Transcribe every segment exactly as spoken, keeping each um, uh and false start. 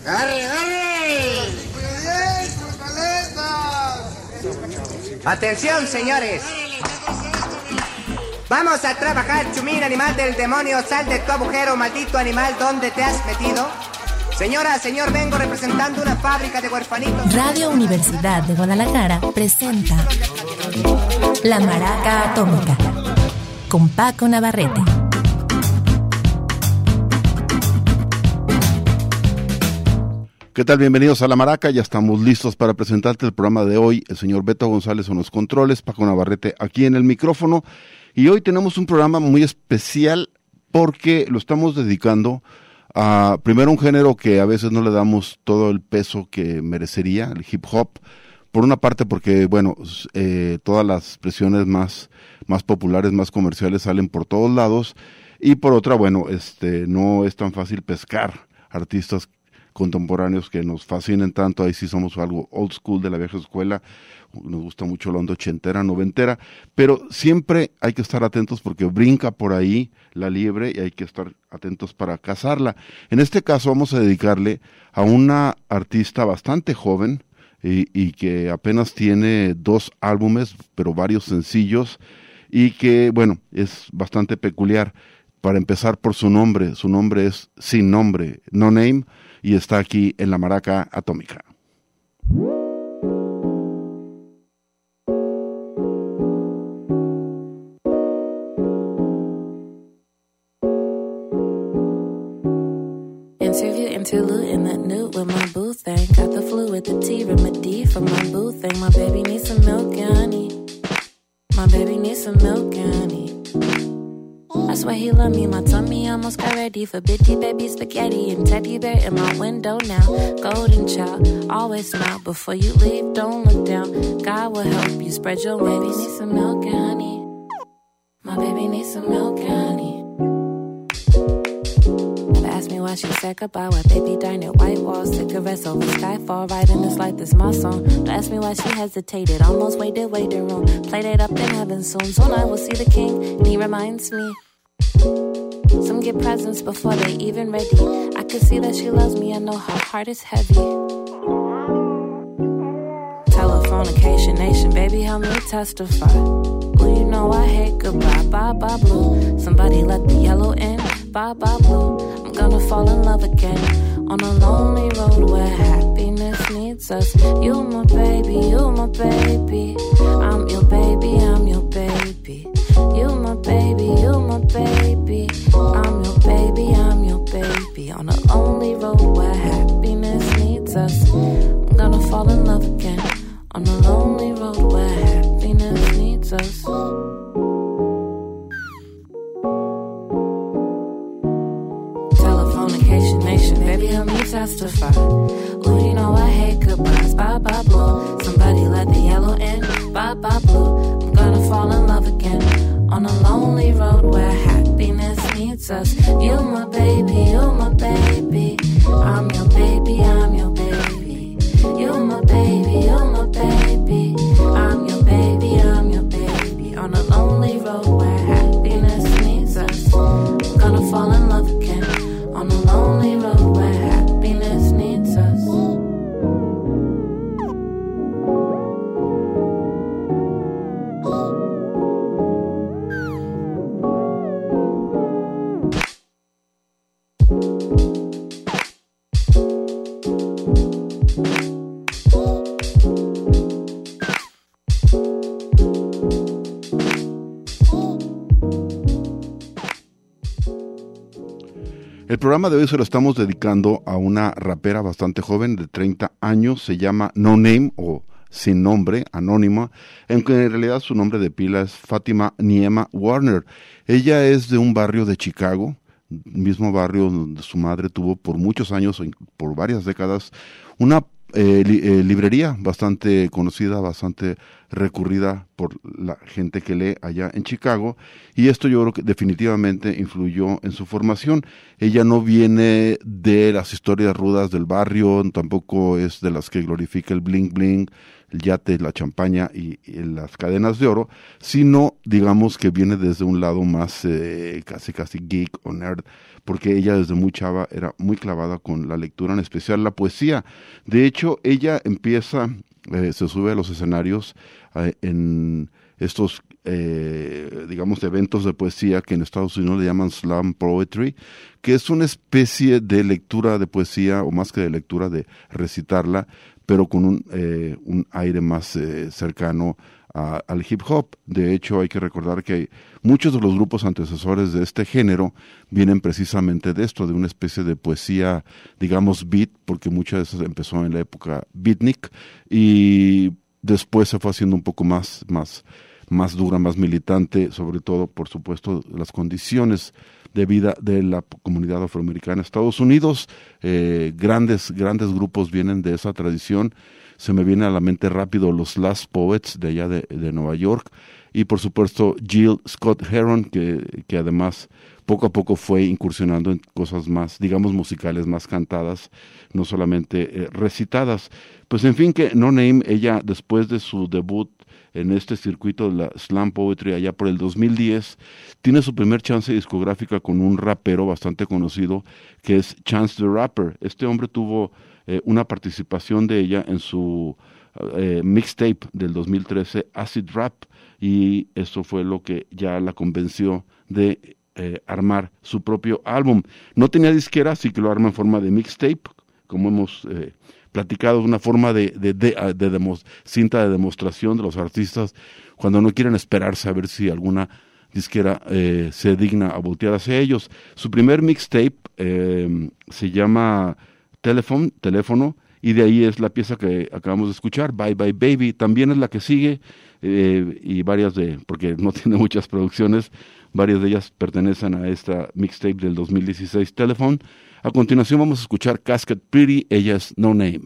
¡Arre, arre! Atención, señores. Vamos a trabajar, chumín, animal del demonio. Sal de tu agujero, maldito animal. ¿Dónde te has metido? Señora, señor, vengo representando una fábrica de huerfanitos. Radio Universidad de Guadalajara presenta La Maraca Atómica con Paco Navarrete. ¿Qué tal? Bienvenidos a La Maraca, ya estamos listos para presentarte el programa de hoy. El señor Beto González en los controles, Paco Navarrete aquí en el micrófono. Y hoy tenemos un programa muy especial porque lo estamos dedicando a, primero, un género que a veces no le damos todo el peso que merecería, el hip hop. Por una parte porque, bueno, eh, todas las expresiones más, más populares, más comerciales salen por todos lados. Y por otra, bueno, este, no es tan fácil pescar artistas contemporáneos que nos fascinen tanto. Ahí sí somos algo old school, de la vieja escuela, nos gusta mucho la onda ochentera, noventera, pero siempre hay que estar atentos porque brinca por ahí la liebre y hay que estar atentos para cazarla. En este caso vamos a dedicarle a una artista bastante joven y, y que apenas tiene dos álbumes, pero varios sencillos, y que, bueno, es bastante peculiar. Para empezar por su nombre, su nombre es Sin Nombre, No Name, y está aquí en La Maraca Atómica. Interview, interlude in that nude with my boo thing. Got the flu with the T, remedy for my boo thing. My baby needs some milk and honey. My baby needs some milk and honey. I swear he love me, my tummy almost got ready for bitty baby spaghetti and teddy bear in my window now. Golden child, always smile before you leave, don't look down. God will help you spread your wings. Baby needs some milk and honey. My baby needs some milk and honey. Never ask me why she said goodbye, why baby dine at White Walls, cigarettes over Skyfall, riding this like this my song. Don't ask me why she hesitated, almost waited, waiting room. Played it up in heaven soon, soon I will see the king, and he reminds me. Some get presents before they even ready. I can see that she loves me, I know her heart is heavy. Telephonication nation, baby, help me testify. Well, you know I hate goodbye, bye bye blue. Somebody let the yellow in, bye bye blue. I'm gonna fall in love again on a lonely road where happiness needs us. You my baby, you my baby. I'm your baby, I'm your baby. You my baby, you my baby. I'm your baby, I'm your baby. On a lonely road where happiness needs us. I'm gonna fall in love again. On a lonely road where happiness needs us. Telephonication nation, baby, help me testify. Ooh, you know I hate goodbyes, bye bye blue. Somebody let the yellow in, bye bye blue. I'm gonna fall in love again. On a lonely road where happiness needs us. You my baby, you my baby. I'm your baby, I'm your baby. You my baby, you my baby. I'm your baby, I'm your baby. On a lonely road where happiness needs us. I'm gonna fall in love again. On a lonely road where happiness needs us. El programa de hoy se lo estamos dedicando a una rapera bastante joven de treinta años, se llama No Name o Sin Nombre, anónima, aunque en realidad su nombre de pila es Fátima Niema Warner. Ella es de un barrio de Chicago, mismo barrio donde su madre tuvo por muchos años, por varias décadas, una eh, li, eh, librería bastante conocida, bastante recurrida por la gente que lee allá en Chicago, y esto yo creo que definitivamente influyó en su formación. Ella no viene de las historias rudas del barrio, tampoco es de las que glorifica el bling bling, el yate, la champaña y, y las cadenas de oro, sino digamos que viene desde un lado más eh, casi casi geek o nerd, porque ella desde muy chava era muy clavada con la lectura, en especial la poesía. De hecho, ella empieza, eh, se sube a los escenarios eh, en estos, eh, digamos, eventos de poesía que en Estados Unidos le llaman slam poetry, que es una especie de lectura de poesía, o más que de lectura, de recitarla, pero con un, eh, un aire más eh, cercano a, al hip hop. De hecho, hay que recordar que muchos de los grupos antecesores de este género vienen precisamente de esto, de una especie de poesía, digamos, beat, porque muchas de esas empezó en la época beatnik, y después se fue haciendo un poco más, más, más dura, más militante, sobre todo, por supuesto, las condiciones de vida de la comunidad afroamericana en Estados Unidos. Eh, grandes, grandes grupos vienen de esa tradición. Se me viene a la mente rápido los Last Poets de allá de, de Nueva York, y por supuesto Jill Scott Heron, que, que además poco a poco fue incursionando en cosas más, digamos, musicales, más cantadas, no solamente eh, recitadas. Pues en fin, que No Name, ella después de su debut en este circuito de la slam poetry allá por el dos mil diez, tiene su primer chance discográfica con un rapero bastante conocido que es Chance the Rapper. Este hombre tuvo eh, una participación de ella en su eh, mixtape del dos mil trece, Acid Rap, y eso fue lo que ya la convenció de eh, armar su propio álbum. No tenía disquera, así que lo arma en forma de mixtape, como hemos eh, platicado, una forma de, de, de, de demo, cinta de demostración de los artistas cuando no quieren esperarse a ver si alguna disquera eh, se digna a voltear hacia ellos. Su primer mixtape eh, se llama Telephone, Teléfono, y de ahí es la pieza que acabamos de escuchar, Bye Bye Baby. También es la que sigue, eh, y varias de, porque no tiene muchas producciones, varias de ellas pertenecen a esta mixtape del dos mil dieciséis, Telephone. A continuación vamos a escuchar Casket Pretty, ella es No Name.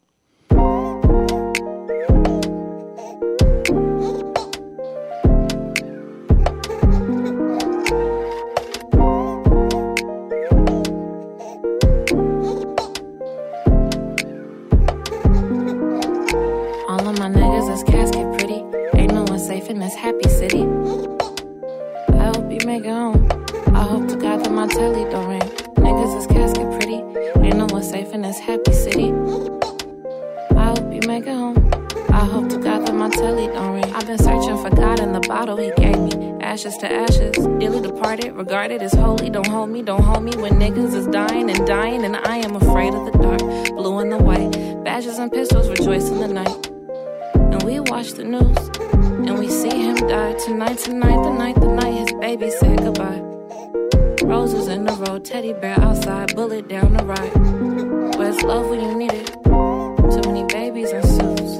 All of my niggas is casket pretty. Ain't no one safe in this happy city. I hope you make it home. I hope to God that my telly don't ring. Niggas is casket pretty. Ain't no one safe in this happy city. I hope you make it home. I hope to God that my telly don't ring. I've been searching for God in the bottle he gave me. Ashes to ashes, dearly departed, regarded as holy. Don't hold me, don't hold me when niggas is dying and dying, and I am afraid of the dark, blue and the white. Badges and pistols rejoice in the night. And we watch the news, and we see him die. Tonight, tonight, the night, the night his baby said goodbye. Roses in the road, teddy bear outside, bullet down the ride. Where's love when you need it? Too many babies in suits.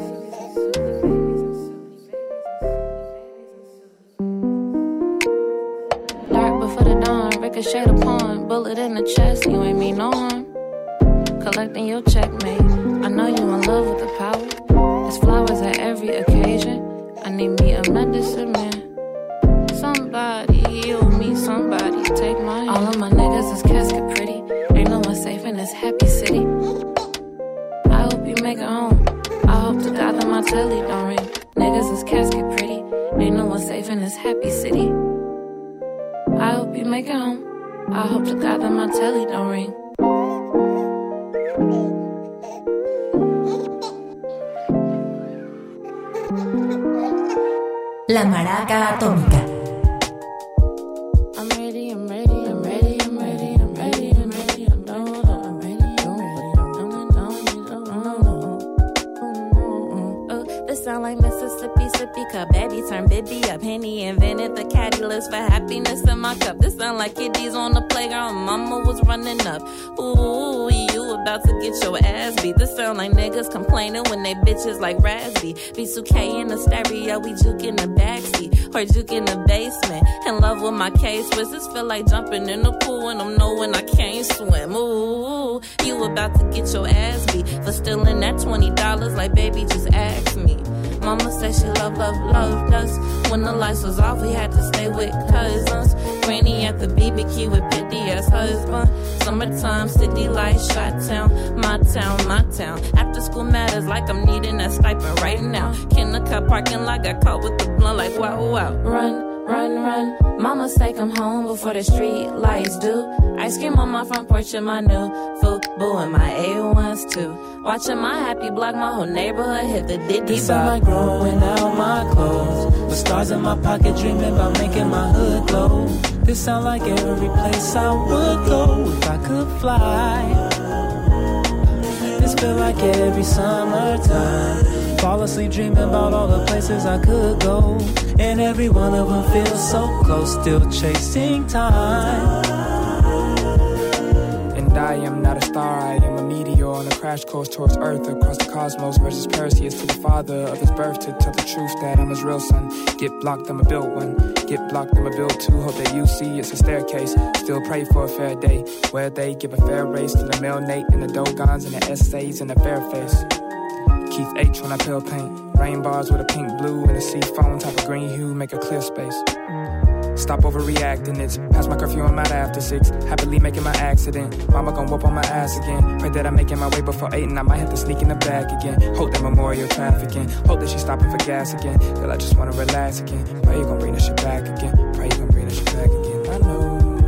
Dark before the dawn, ricochet the pawn, bullet in the chest, you ain't mean no harm. Collecting your checkmate, I know you in love with the power. There's flowers at every occasion, I need me a medicine man. Somebody heal me, somebody take my hand. All of my niggas is casket pretty. Ain't no one safe in this happy city. I hope you make it home. I hope to God that my telly don't ring. Niggas is casket pretty. Ain't no one safe in this happy city. I hope you make it home. I hope to God that my telly don't ring. La Maraca Atómica. Sound like Mississippi, sippy cup. Baby turn Bibby up. Henny invented the catalyst for happiness in my cup. This sound like kiddies on the playground. Mama was running up. Ooh, you about to get your ass beat. This sound like niggas complaining when they bitches like Razzie. B two K in the stereo, we juke in the backseat, or juke in the basement. In love with my K-Swiss, this feel like jumping in the pool and I'm knowing I can't swim. Ooh, you about to get your ass beat for stealing that twenty dollars like baby just ask me. Mama said she love, love, loved us. When the lights was off, we had to stay with cousins. Granny at the B B Q with pity as husband. Summertime, city lights, shot town, my town, my town. After school matters like I'm needing that stipend right now. Kindergarten parking lot, got caught with the blunt like wow, wow. Run. Run, run, mama say come home before the street lights do. Ice cream on my front porch and my new Fubu and my A ones too. Watching my happy block, my whole neighborhood hit the diddy. This sound like growing out my clothes, with stars in my pocket dreaming about making my hood glow. This sound like every place I would go if I could fly. This feel like every summertime. Fall asleep dreaming about all the places I could go, and every one of them feels so close, still chasing time. And I am not a star, I am a meteor on a crash course towards Earth, across the cosmos versus Perseus to the father of his birth, to tell the truth that I'm his real son. Get blocked, I'ma build one. Get blocked, I'ma build two. Hope that you see it's a staircase. Still pray for a fair day, where they give a fair race to the male Nate and the Dogons and the essays and the fair face. Keith H when I pale paint, rain bars with a pink blue and a sea foam type of green hue, make a clear space. Stop overreacting, it's past my curfew, I'm out after six. Happily making my accident, mama gon' whoop on my ass again. Pray that I'm making my way before eight and I might have to sneak in the back again. Hope that memorial trafficking, hope that she's stopping for gas again. Girl, I just wanna relax again. Pray you gon' bring that shit back again. Pray you gon' bring that shit back again. I know.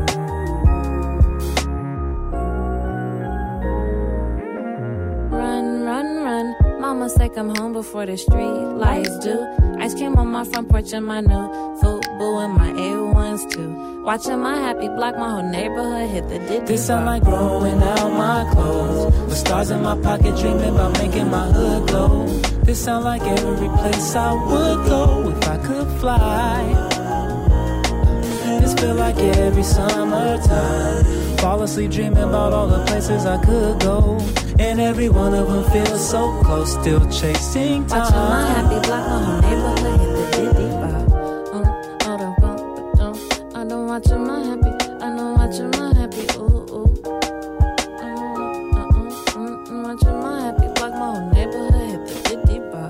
Mama say come home before the street lights do. Ice cream on my front porch and my new Fubu and my A ones too. Watching my happy block, my whole neighborhood hit the diddy. This sound like growing out my clothes, with stars in my pocket dreaming about making my hood glow. This sound like every place I would go if I could fly. This feel like every summertime. Fall asleep dreaming about all the places I could go, and every one of them feels so close, still chasing time. Watching my happy block, my whole neighborhood hit the diddy bop. Um, oh, don't bump, but don't. I don't watching my happy, I don't watching my happy, ooh, ooh. Uh, uh, uh, uh, uh, watching my happy block, my whole neighborhood hit the diddy bop.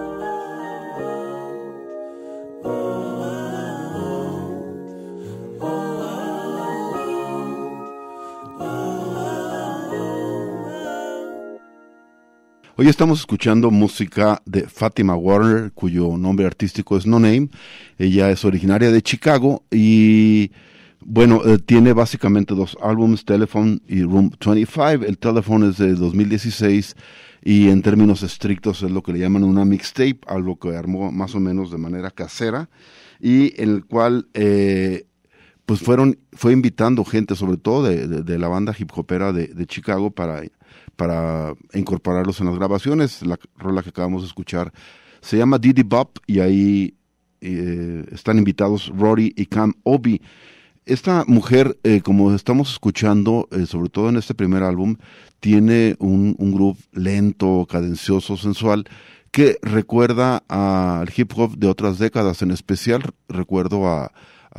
Hoy estamos escuchando música de Fatima Warner, cuyo nombre artístico es No Name. Ella es originaria de Chicago y, bueno, eh, tiene básicamente dos álbumes, Telephone y Room veinticinco. El Telephone es de dos mil dieciséis y en términos estrictos es lo que le llaman una mixtape, algo que armó más o menos de manera casera y en el cual eh, pues fueron fue invitando gente, sobre todo de, de, de la banda hip hopera de, de Chicago, para para incorporarlos en las grabaciones. La rola que acabamos de escuchar se llama Diddy Bop y ahí eh, están invitados Rory y Cam Obi. Esta mujer, eh, como estamos escuchando, eh, sobre todo en este primer álbum, tiene un, un groove lento, cadencioso, sensual, que recuerda al hip hop de otras décadas. En especial recuerdo a,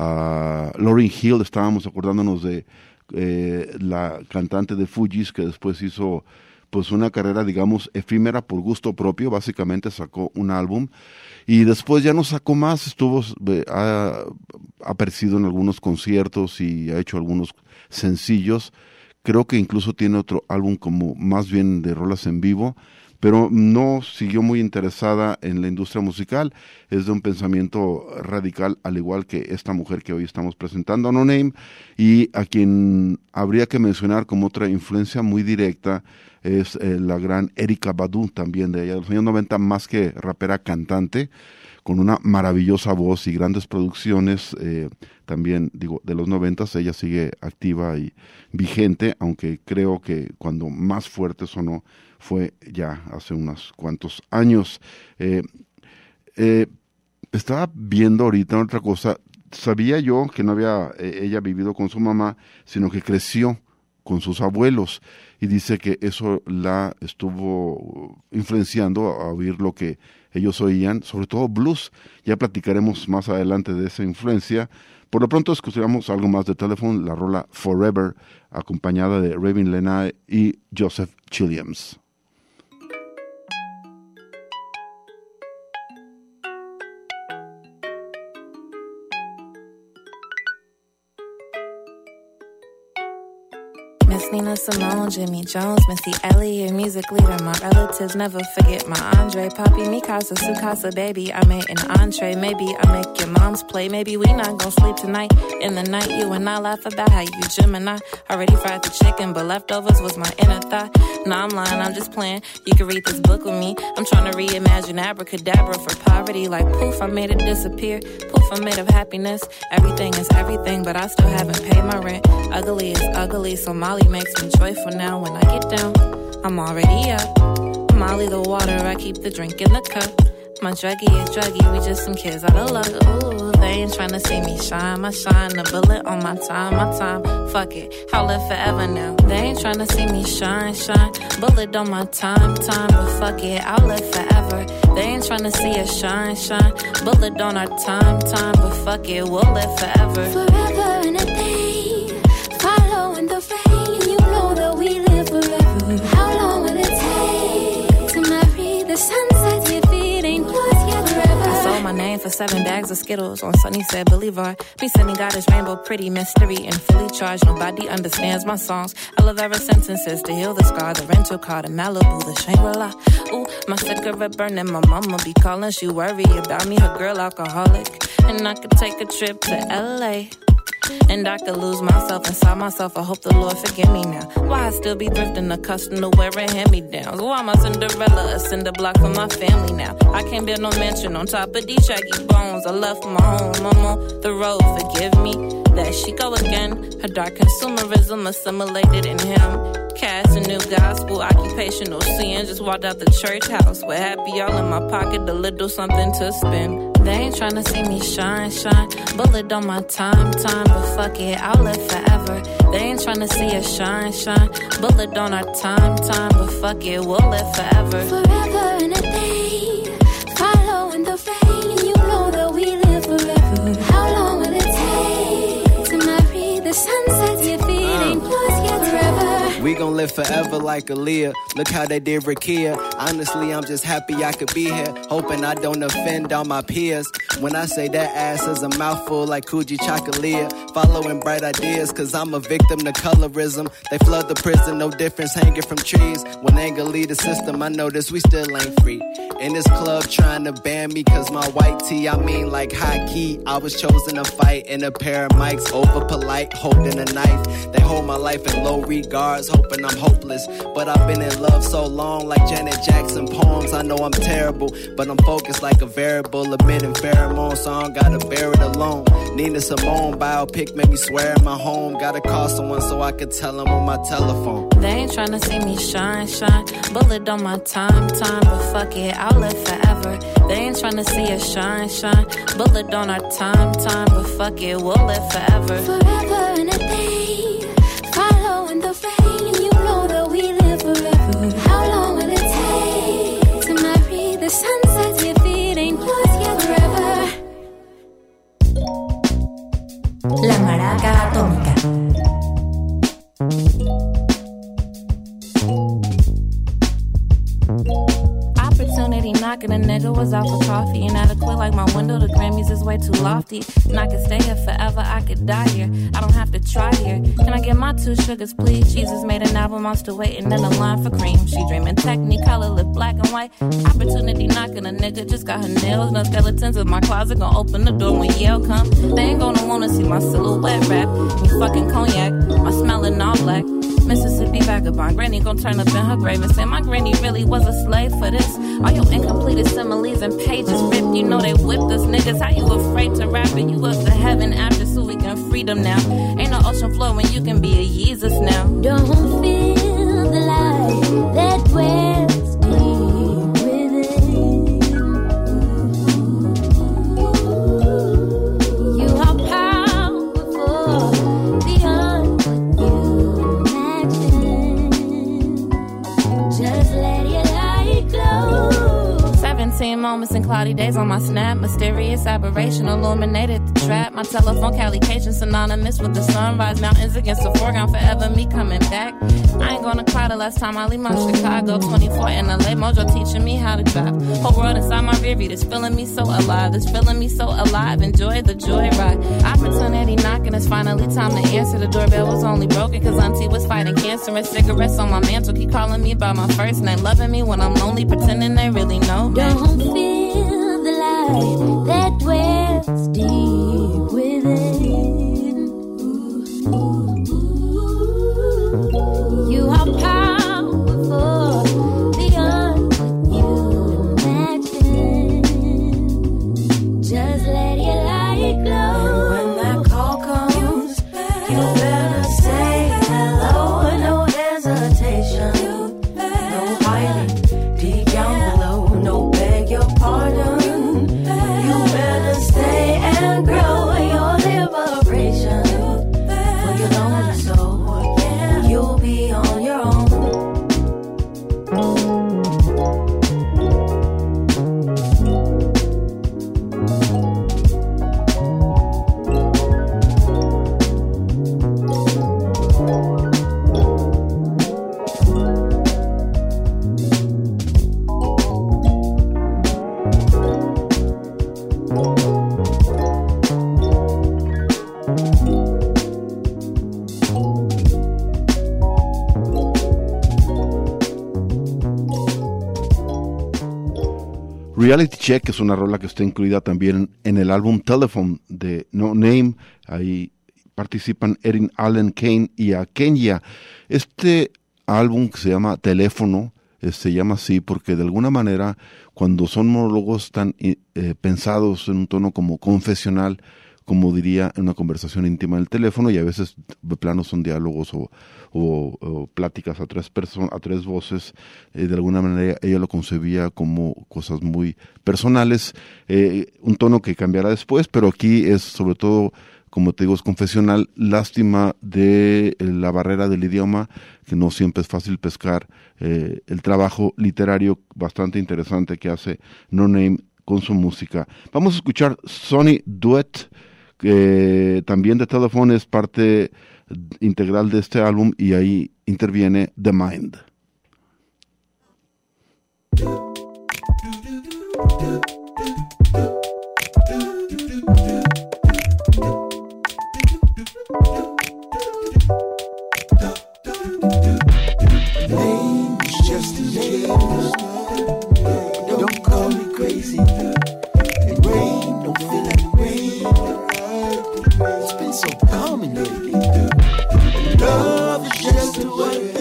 a Lauryn Hill. Estábamos acordándonos de Eh, la cantante de Fugees, que después hizo pues una carrera, digamos, efímera por gusto propio. Básicamente sacó un álbum y después ya no sacó más. Estuvo eh, ha, ha aparecido en algunos conciertos y ha hecho algunos sencillos. Creo que incluso tiene otro álbum como más bien de rolas en vivo, pero no siguió muy interesada en la industria musical. Es de un pensamiento radical, al igual que esta mujer que hoy estamos presentando, No Name, y a quien habría que mencionar como otra influencia muy directa es eh, la gran Erykah Badu, también de allá de los años noventa, más que rapera, cantante, con una maravillosa voz y grandes producciones. Eh, también, digo, de los noventas, ella sigue activa y vigente, aunque creo que cuando más fuerte sonó fue ya hace unos cuantos años. Eh, eh, estaba viendo ahorita otra cosa. Sabía yo que no había eh, ella vivido con su mamá, sino que creció con sus abuelos, y dice que eso la estuvo influenciando a oír lo que ellos oían, sobre todo blues. Ya platicaremos más adelante de esa influencia. Por lo pronto escuchamos algo más de Telephone, la rola Forever, acompañada de Raven Lenae y Joseph Chilliams. Miss Nina Simone, Jimmy Jones, Missy Elliott, music leader. My relatives never forget my Andre. Papi, mi casa, su casa, baby. I made an entree. Maybe I make your mom's play. Maybe we not gonna sleep tonight. In the night, you and I laugh about how you Gemini. Already fried the chicken, but leftovers was my inner thought. Nah, I'm lying, I'm just playing. You can read this book with me. I'm trying to reimagine abracadabra for poverty. Like poof, I made it disappear. Poof, I'm made of happiness. Everything is everything, but I still haven't paid my rent. Ugly is ugly, so Molly makes me joyful now. When I get down, I'm already up. Molly the water, I keep the drink in the cup. My druggie is druggie, we just some kids out of luck. Ooh, they ain't tryna see me shine. My shine, a bullet on my time, my time. Fuck it, I'll live forever now. They ain't tryna see me shine, shine. Bullet on my time, time, but fuck it, I'll live forever. They ain't tryna see us shine, shine. Bullet on our time, time, but fuck it, we'll live forever. Forever and a day, following the rain. You know that we live forever. How long will it take to marry the sunset if it ain't yours yet forever? I sold my name for seven bags of Skittles on Sunny said Boulevard. Me sending God his rainbow, pretty mystery and fully charged. Nobody understands my songs. I love every sentences to heal the scar. The rental car, the Malibu, the Shangri-La. Ooh, my cigarette burning. My mama be calling. She worry about me, her girl alcoholic. And I could take a trip to L A and I could lose myself inside myself. I hope the Lord forgive me now. Why I still be thrifting, accustomed to wearing hand-me-downs? Why am I Cinderella, a cinder block for my family now? I can't build no mansion on top of these shaggy bones. I left my home, I'm on the road, forgive me. There she go again, her dark consumerism assimilated in him. Cast a new gospel, occupational sin. Just walked out the church house with happy all in my pocket, a little something to spend. They ain't tryna see me shine, shine. Bullet on my time, time, but fuck it, I'll live forever. They ain't tryna see us shine, shine. Bullet on our time, time, but fuck it, we'll live forever. Forever and a day, following the rain. You know that we live forever. How long will it take to marry the sunset if it ain't yours yet forever? We gon' live forever like Aaliyah. Look how they did Rakia. Honestly, I'm just happy I could be here. Hoping I don't offend all my peers. When I say that ass is a mouthful like Coogee Chocolate. Following bright ideas, cause I'm a victim to colorism. They flood the prison, no difference hanging from trees. When anger lead the system, I notice we still ain't free. In this club trying to ban me cause my white tee, I mean like high key. I was chosen to fight in a pair of mics, over polite, holding a knife. They hold my life in low regards, hoping I'm hopeless. But I've been in love so long, like Janet Jackson poems. I know I'm terrible, but I'm focused like a variable, emitting pheromones, so I don't gotta bear it alone. Nina Simone biopic made me swear in my home. Gotta call someone so I could tell them on my telephone. They ain't tryna see me shine, shine. Bullet on my time, time, but fuck it, I'll live forever. They ain't tryna see us shine, shine. Bullet on our time, time, but fuck it, we'll live forever. Forever and a day, following the rain. You know that we live forever. How long will it take to marry the sunset if it ain't yours yet forever? La Maraca Atómica. Opportunity knocking, a nigga was out for coffee. And adequate like my window, the Grammys is way too lofty. And I could stay here forever, I could die here. I don't have to try here. Can I get my two sugars, please? Jesus made an album, I'm still waiting in the line for cream. She dreaming technicolor, lip black and white. Opportunity knocking, a nigga just got her nails. No skeletons in my closet, gonna open the door when Yale come. They ain't gonna wanna see my silhouette rap. You fucking cognac, my smelling all black. Mississippi vagabond, granny gon' turn up in her grave and say my granny really was a slave for this. All your incompleted similes and pages ripped, you know they whipped us niggas. How you afraid to rap it? You up to heaven after so we can freedom now. Ain't no ocean floor when you can be a Jesus now. Don't feel the light that dwells deep within. You are powerful beyond what you imagine. Routine moments and cloudy days on my snap. Mysterious aberration illuminated the trap. My telephone calication synonymous with the sunrise. Mountains against the foreground, forever me coming back. I ain't gonna cry the last time I leave my Chicago. twenty-four in L A, Mojo teaching me how to drive. Whole world inside my rear view, this feeling me so alive. This feeling me so alive, enjoy the joyride. Opportunity knocking, it's finally time to answer. The doorbell was only broken cause auntie was fighting cancer. And cigarettes on my mantle keep calling me by my first name. Loving me when I'm lonely, pretending they really know me. Don't feel the light that dwells deep within. You are powerful beyond what you imagine. Just let your light glow. When that call comes, you better say hello. No hesitation, no hiding deep down below. No beg your pardon. You better stay and grow your liberation for your lonely soul. You'll be on your own. Reality Check es una rola que está incluida también en el álbum Telephone de No Name. Ahí participan Erin Allen Kane y a Kenya. Este álbum que se llama Teléfono eh, se llama así porque de alguna manera cuando son monólogos tan eh, pensados en un tono como confesional, como diría en una conversación íntima en el teléfono, y a veces de plano son diálogos o, o, o pláticas a tres personas, a tres voces, eh, de alguna manera ella lo concebía como cosas muy personales, eh, un tono que cambiará después, pero aquí es sobre todo, como te digo, es confesional. Lástima de la barrera del idioma, que no siempre es fácil pescar, eh, el trabajo literario bastante interesante que hace No Name con su música. Vamos a escuchar Sonny Duet, que también de Telephone es parte integral de este álbum, y ahí interviene The Mind. Name's just a name. Don't call me crazy. And rain don't feel like rain. It's been so calming lately. Love is just a word,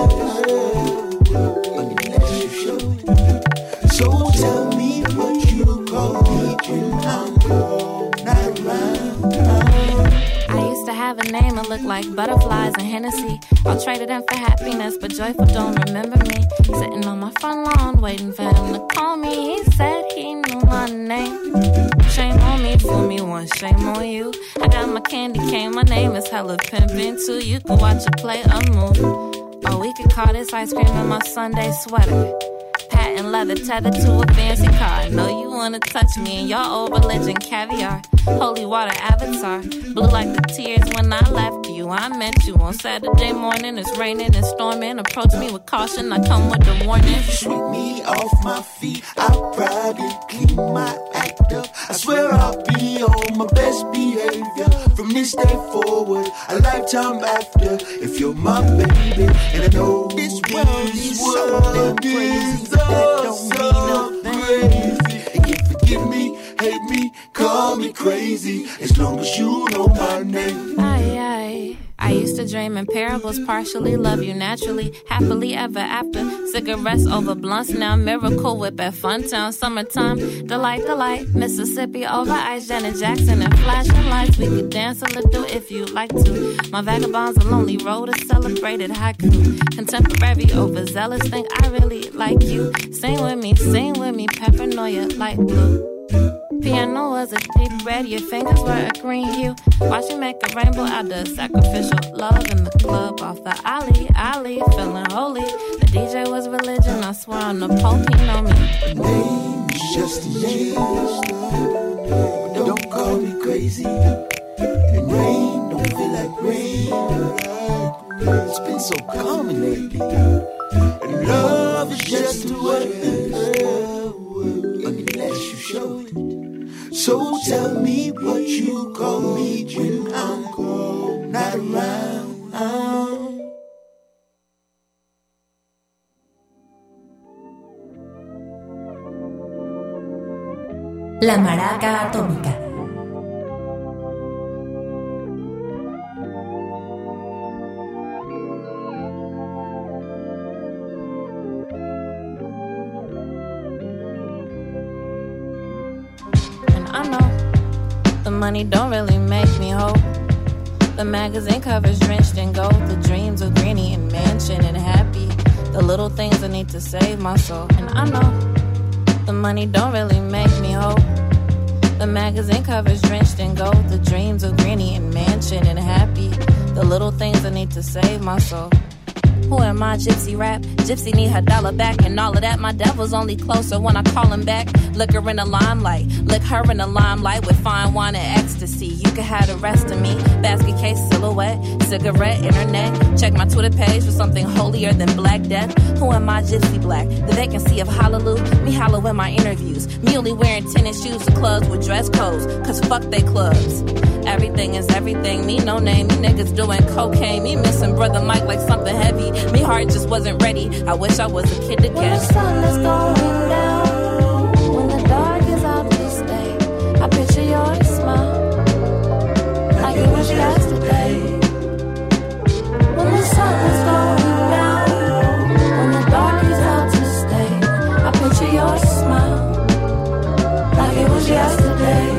unless you show it. So tell me what you call me when I'm not around. I used to have a name that looked like butterflies and Hennessy. I'll trade it in for happiness, but Joyful don't remember me. Sitting on my front lawn, waiting for him to call me. He said he knew my name. Shame on me, fool me once, shame on you. I got my candy cane, my name is hella pimpin' too. You could watch it play a move. Or we could call this ice cream in my Sunday sweater. Patent leather tethered to a fancy car. Know you wanna touch me in your old religion, caviar. Holy water avatar, blue like the tears when I left you. I met you on Saturday morning, it's raining and storming. Approach me with caution, I come with a warning. Sweep me off my feet, I'll probably clean my act up. I swear I'll be on my best behavior from this day forward, a lifetime after. If you're my baby, and I know this world is so damn crazy, that don't mean nothing. Crazy. And you forgive me, hate me, call me crazy, as long as you know my name. Aye, aye. I used to dream in parables, partially love you naturally, happily ever after. Cigarettes over blunts now, Miracle Whip at Funtown. Summertime, delight, delight. Mississippi over ice, Janet Jackson and flashing lights. We could dance a little if you'd like to. My vagabonds a lonely road, a celebrated haiku. Contemporary overzealous, think I really like you. Sing with me, sing with me, paranoia light blue. Piano was a deep red, your fingers were a green hue. Watch you make a rainbow out of sacrificial love in the club off the alley, alley, feeling holy. The D J was religion, I swear on the Pope, he know me. Name's was just yesterday. Don't call me crazy. And rain don't feel like rain. It's been so common lately. And love is just a word, unless you show it. So tell me what you call me when I'm not around. La Maraca Atómica. I know the money don't really make me whole. The magazine covers drenched in gold. The dreams of Granny and Mansion and Happy. The little things I need to save my soul. And I know the money don't really make me whole. The magazine covers drenched in gold. The dreams of Granny and Mansion and Happy. The little things I need to save my soul. Who am I, Gypsy rap? Gypsy need her dollar back and all of that. My devil's only closer when I call him back. Lick her in the limelight, lick her in the limelight with fine wine and ecstasy. You can have the rest of me. Basket case, silhouette, cigarette, internet. Check my Twitter page for something holier than Black Death. Who am I, Gypsy Black? The vacancy of Hallelujah. Me hollow in my interviews. Me only wearing tennis shoes to clubs with dress codes. Cause fuck they clubs. Everything is everything. Me no name. Me niggas doing cocaine. Me missing Brother Mike like something heavy. Me heart just wasn't ready. I wish I was a kid again. When the sun is going down, when the dark is out to stay, I picture your smile like it was yesterday. When the sun is going down, when the dark is out to stay, I picture your smile like it was yesterday.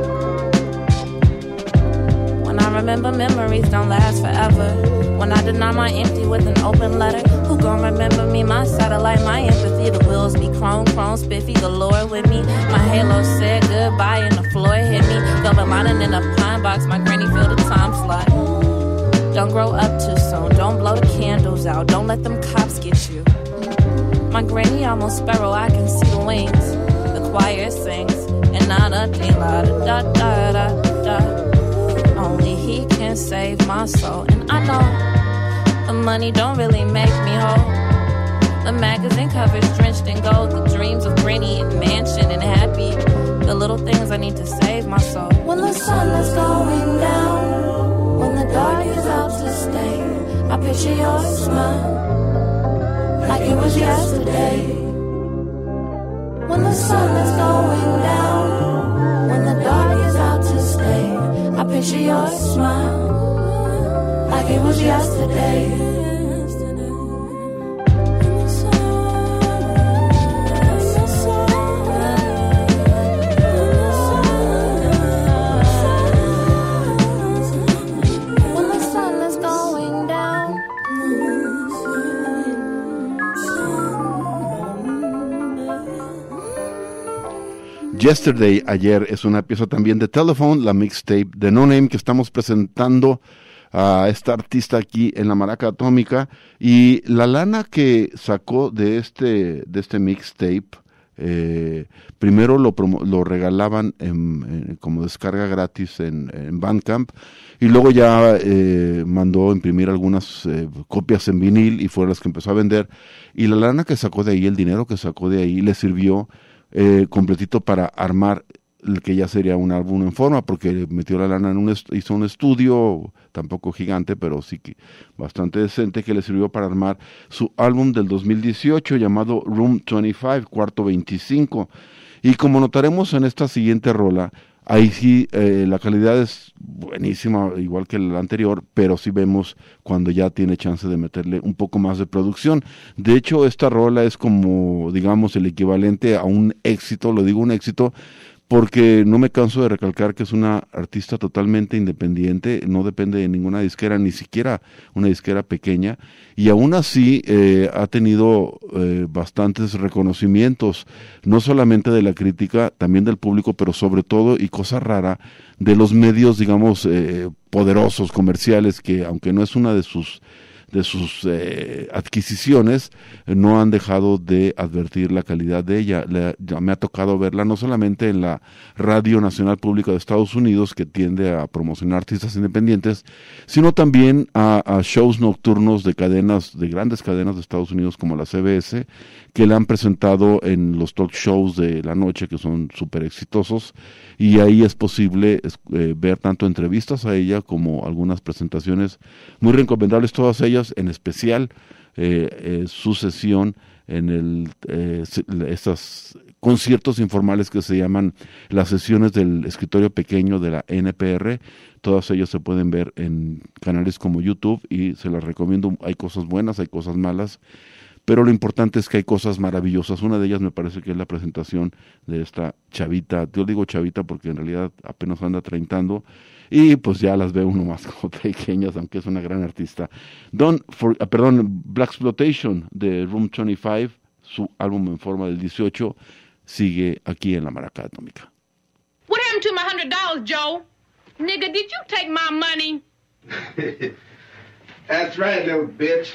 When I remember memories don't last forever. When I deny my empty with an open letter, who gon' remember me? My satellite, my empathy. The wheels be chrome, chrome, spiffy, galore with me. My halo said goodbye and the floor hit me. Velvet lining in a pine box, my granny filled the time slot. Don't grow up too soon, don't blow the candles out. Don't let them cops get you. My granny almost sparrow, I can see the wings. The choir sings, and not a ding la da da da da. Only he can save my soul. And I know the money don't really make me whole. The magazine covers drenched in gold. The dreams of Granny and Mansion and Happy. The little things I need to save my soul. When the sun is going down, when the dark is out to stay, I picture your smile like it was yesterday. When the sun is going down, when the dark is out to stay, I picture your smile like it was yesterday. When the sun is going down. Yesterday, ayer, es una pieza también de Telephone, la mixtape de No Name que estamos presentando a esta artista aquí en la Maraca Atómica, y la lana que sacó de este de este mixtape, eh, primero lo, promo, lo regalaban en, en, como descarga gratis en, en Bandcamp, y luego ya eh, mandó imprimir algunas eh, copias en vinil y fueron las que empezó a vender, y la lana que sacó de ahí, el dinero que sacó de ahí, le sirvió Eh, completito para armar el que ya sería un álbum en forma, porque metió la lana en un est- hizo un estudio, tampoco gigante, pero sí que bastante decente, que le sirvió para armar su álbum del dos mil dieciocho llamado Room veinticinco, cuarto veinticinco. Y como notaremos en esta siguiente rola, ahí sí eh, la calidad es buenísima, igual que la anterior, pero sí vemos cuando ya tiene chance de meterle un poco más de producción. De hecho, esta rola es como, digamos, el equivalente a un éxito, lo digo un éxito, porque no me canso de recalcar que es una artista totalmente independiente, no depende de ninguna disquera, ni siquiera una disquera pequeña, y aún así eh, ha tenido eh, bastantes reconocimientos, no solamente de la crítica, también del público, pero sobre todo, y cosa rara, de los medios, digamos, eh, poderosos, comerciales, que aunque no es una de sus de sus eh, adquisiciones, eh, no han dejado de advertir la calidad de ella. Le, ya me ha tocado verla no solamente en la Radio Nacional Pública de Estados Unidos, que tiende a promocionar artistas independientes, sino también a, a shows nocturnos de cadenas, de grandes cadenas de Estados Unidos como la C B S, que la han presentado en los talk shows de la noche, que son súper exitosos, y ahí es posible eh, ver tanto entrevistas a ella como algunas presentaciones muy recomendables, todas ellas, en especial eh, eh, su sesión en el eh, estos conciertos informales que se llaman las sesiones del escritorio pequeño de la N P R. Todas ellas se pueden ver en canales como YouTube y se las recomiendo. Hay cosas buenas, hay cosas malas, pero lo importante es que hay cosas maravillosas. Una de ellas me parece que es la presentación de esta chavita. Yo digo chavita porque en realidad apenas anda treintando, y pues ya las ve uno más como pequeñas, aunque es una gran artista. Don, for, uh, perdón, Blaxploitation de Room veinticinco, su álbum en forma del dieciocho, sigue aquí en la Maraca Atómica. What happened to my hundred dollars, Joe? Nigga, did you take my money? That's right, little bitch.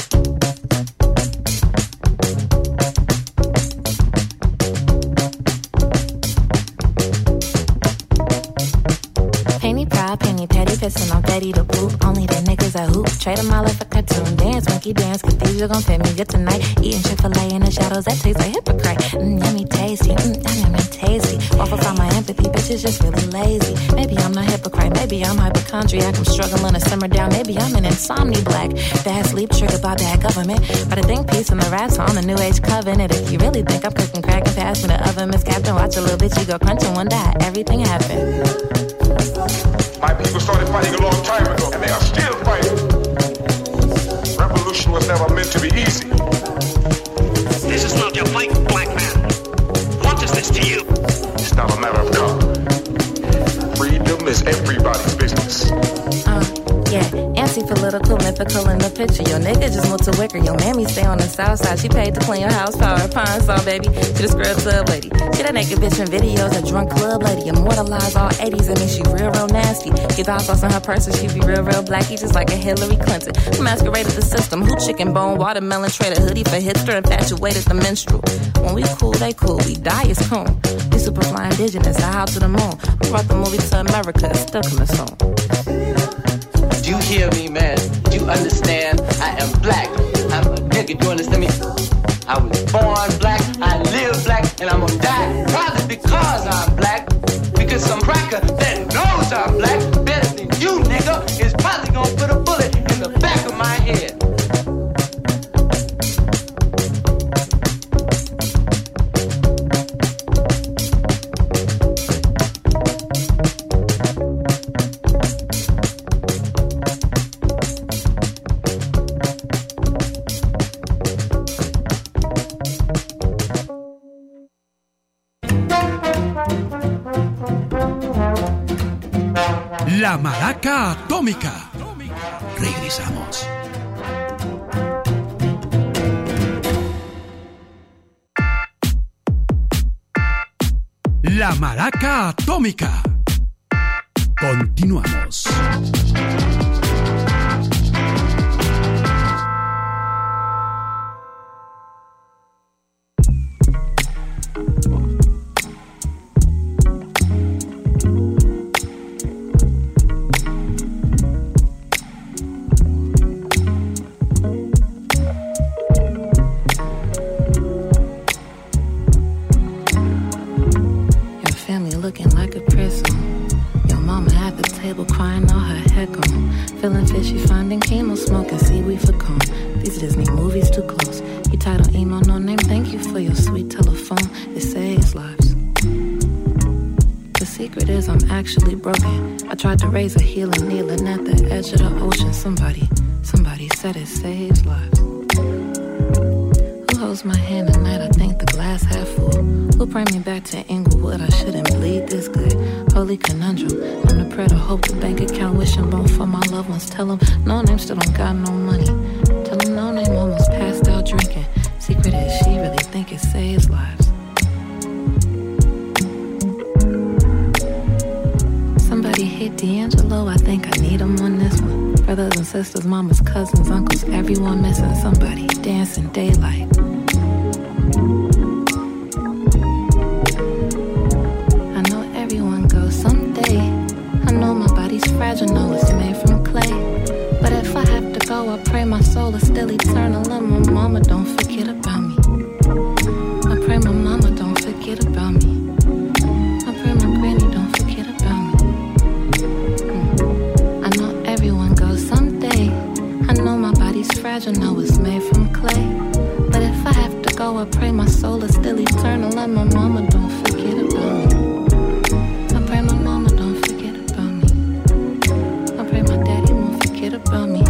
Penny proud, penny petty, pissin' off daddy to poop. Only the niggas that hoop. Trade them all like a cartoon. Dance, monkey dance, cathedral gon' fit me good tonight. Eating Chick-fil-A in the shadows, that tastes like hypocrite. Mmm, yummy tasty, mmm, yummy, yummy tasty. Waffle from my empathy, bitches just really lazy. Maybe I'm not hypocrite, maybe I'm hypochondriac. I'm struggling to simmer down, maybe I'm an insomni black. Bad sleep triggered by bad government. But I think peace and the rats on the new age covenant. If you really think I'm cooking crack and pass me the oven, Miss Captain, watch a little bitch, you go crunching one die. Everything happened. My people started fighting a long time ago, and they are still fighting. Revolution was never meant to be easy. This is not your fight, black man. What is this to you? It's not a matter of color. Freedom is everybody's business. Uh, yeah, anti-political, mythical in the picture. Your nigga just moved to Wicker. Your mammy stay on the south side. She paid to clean your house, power, pine saw, baby. She the scrub tub lady. She that naked bitch in videos, a drunk club lady. Immortalized all eighties, I mean she real, real nasty. Get the hot sauce in her purse and she be real, real blacky, just like a Hillary Clinton. Who masqueraded the system, who chicken bone, watermelon, traded hoodie for hipster, infatuated the minstrel. When we cool, they cool, we die is cool. We super fly indigenous, I hop to the moon. We brought the movie to America, it's still coming soon. You hear me, man? You understand? I am black. I'm a nigga, you understand me? I was born black, I live black, and I'm gonna die probably because I'm black. Because some cracker that knows I'm black better than you, nigga, is probably gonna put a bullet in the back of my head. La Maraca Atómica. Regresamos. La Maraca Atómica. Continuamos. Feeling fishy, finding chemo, smoking seaweed for calm. These Disney movies too close. You title email, no name, thank you for your sweet telephone. It saves lives. The secret is I'm actually broken. I tried to raise a healing, kneeling at the edge of the ocean. Somebody, somebody said it saves lives. Who holds my hand at night? I think the glass half full. Who bring me back to Inglewood? I shouldn't bleed this good. Holy conundrum. I'm the prayer to hope the bank account. Wishing bone for my loved ones. Tell them no name still don't got no money. Tell them no name almost passed out drinking. Secret is she really think it saves lives. Somebody hit D'Angelo. I think I need him on this one. Brothers and sisters, mamas, cousins, uncles, everyone missing somebody. Dancing daylight. I know everyone goes someday. I know my body's fragile, know it's made from clay. But if I have to go, I pray my soul is still eternal. And my mama don't forget about me. I pray my mama don't forget about me. I pray my granny don't forget about me. Mm. I know everyone goes someday. I know my body's fragile, know it's made from clay. But if I have to go, I pray my soul is still eternal. And my mama don't forget about me. I pray my mama don't forget about me. I pray my daddy won't forget about me.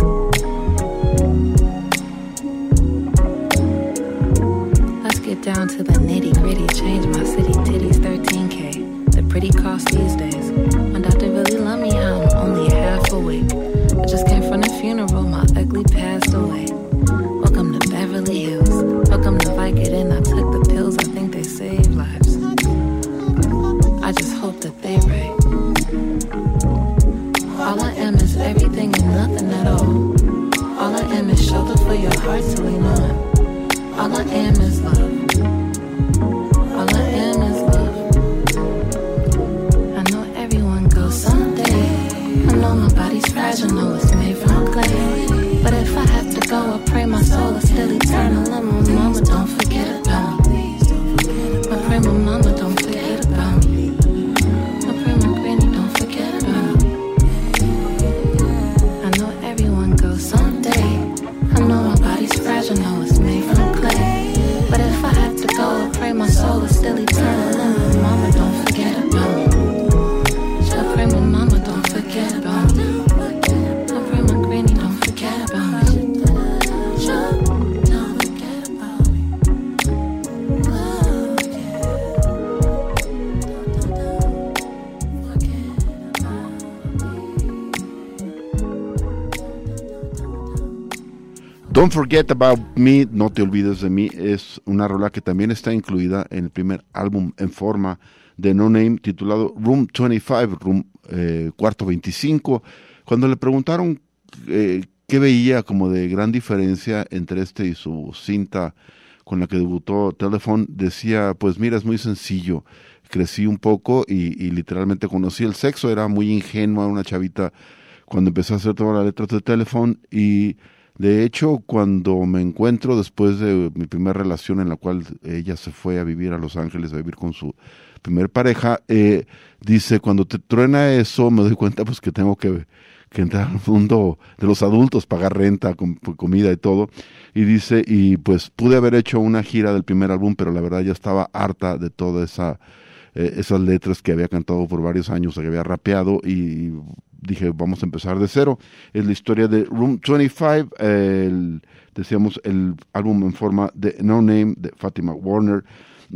Let's get down to the nitty gritty. Change my city titties, thirteen K. The pretty cost these days. My doctor really love me, how I'm only half awake. I just came from the funeral, my ugly passed away. Welcome to Beverly Hills. Welcome to Vicodin. I took the pills, I think they save lives. I just hope that they right. All I am is everything and nothing at all. All I am is shelter for your heart to lean on. All I am is love. All I am is love. I know everyone goes someday. I know my body's fragile, know it's made from clay. But if I have to go, I pray my soul is still eternal. And my mama don't forget about me. I pray my mama don't forget about me. I pray my granny don't forget about me. I know everyone goes someday. I know my body's fragile, know it's made from clay. But if I have to go, I pray my soul is still eternal. And my mama don't forget about me. I pray my mama don't forget about me. I pray my granny don't forget about me. Don't forget about me. Don't Forget About Me, No Te Olvides de Mí, es una rola que también está incluida en el primer álbum en forma de No Name titulado Room veinticinco, Room eh, Cuarto veinticinco. Cuando le preguntaron eh, qué veía como de gran diferencia entre este y su cinta con la que debutó Telephone, decía, pues mira, es muy sencillo. Crecí un poco y, y literalmente conocí el sexo, era muy ingenua una chavita cuando empecé a hacer todas las letras de Telephone. Y de hecho, cuando me encuentro después de mi primera relación en la cual ella se fue a vivir a Los Ángeles, a vivir con su primer pareja, eh, dice, cuando te truena eso, me doy cuenta pues que tengo que, que entrar al mundo de los adultos, pagar renta, com, comida y todo. Y dice, y pues pude haber hecho una gira del primer álbum, pero la verdad ya estaba harta de toda esa eh, esas letras que había cantado por varios años, que había rapeado, y dije, vamos a empezar de cero. Es la historia de Room veinticinco, eh, el, decíamos, el álbum en forma de No Name de Fatima Warner.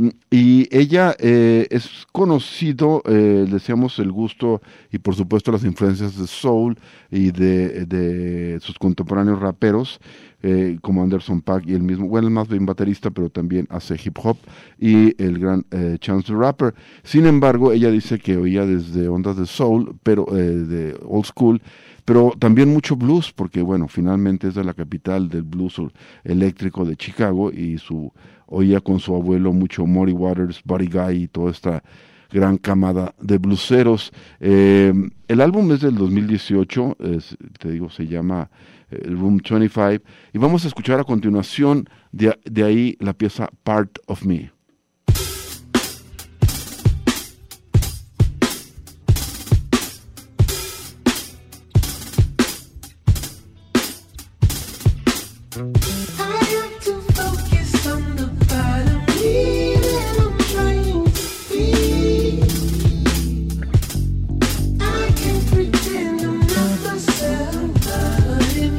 Y ella eh, es conocido, eh, decíamos, el gusto y por supuesto las influencias de soul y de, de sus contemporáneos raperos, eh, como Anderson .Paak y el mismo, bueno, el más bien baterista, pero también hace hip hop, y el gran eh, Chance the Rapper. Sin embargo, ella dice que oía desde ondas de soul, pero eh, de old school, pero también mucho blues, porque bueno, finalmente es de la capital del blues eléctrico de Chicago, y su oía con su abuelo mucho Muddy Waters, Buddy Guy y toda esta gran camada de blueseros. Eh, el álbum es del dos mil dieciocho, es, te digo, se llama eh, Room veinticinco, y vamos a escuchar a continuación de, de ahí la pieza Part of Me.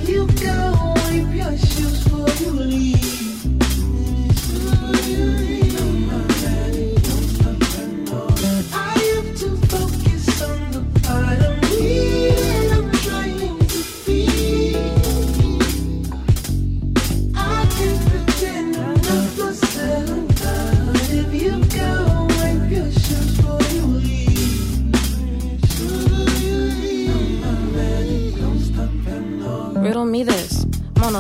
Shoes for you leave.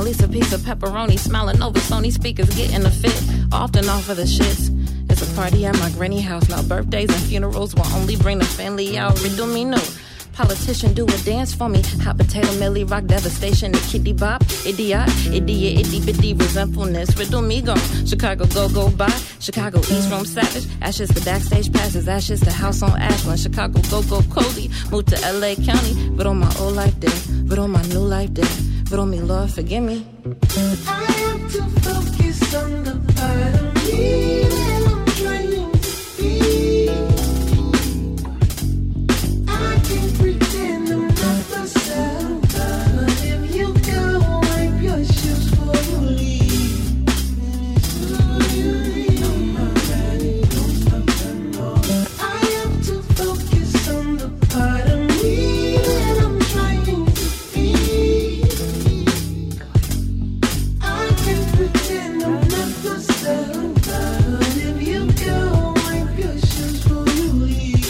least a piece of pepperoni. Smiling over Sony speakers, getting a fit. Often off of the shits. It's a party at my granny house. Now birthdays and funerals will only bring the family out. Riddle me no. Politician do a dance for me. Hot potato, Millie rock, devastation, the kitty bop, idiot, idiot, itty bitty resentfulness. Riddle me go. Chicago go go by. Chicago East Room savage. Ashes to backstage passes. Ashes to house on Ashland. Chicago go go cozy. Moved to L A County. But on my old life dead. But on my new life dead. But on me, Lord, forgive me. I have to focus on the part of me that I'm trying to be. I can't pretend I'm not myself, but if you go, wipe your shoes for you leave. I have to focus on the part of me that I'm trying to be. I can't pretend I'm not myself, but if you go, wipe your shoes for you leave.